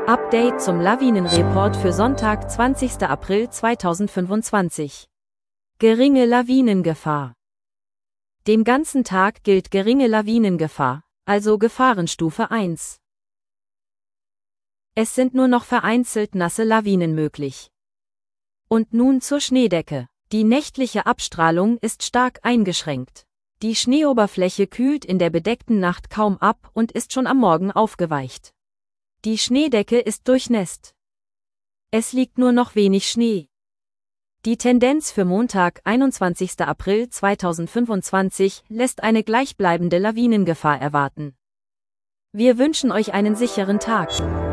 Update zum Lawinenreport für Sonntag, 20. April 2025. Geringe Lawinengefahr. Dem ganzen Tag gilt geringe Lawinengefahr, also Gefahrenstufe 1. Es sind nur noch vereinzelt nasse Lawinen möglich. Und nun zur Schneedecke. Die nächtliche Abstrahlung ist stark eingeschränkt. Die Schneeoberfläche kühlt in der bedeckten Nacht kaum ab und ist schon am Morgen aufgeweicht. Die Schneedecke ist durchnässt. Es liegt nur noch wenig Schnee. Die Tendenz für Montag, 21. April 2025, lässt eine gleichbleibende Lawinengefahr erwarten. Wir wünschen euch einen sicheren Tag.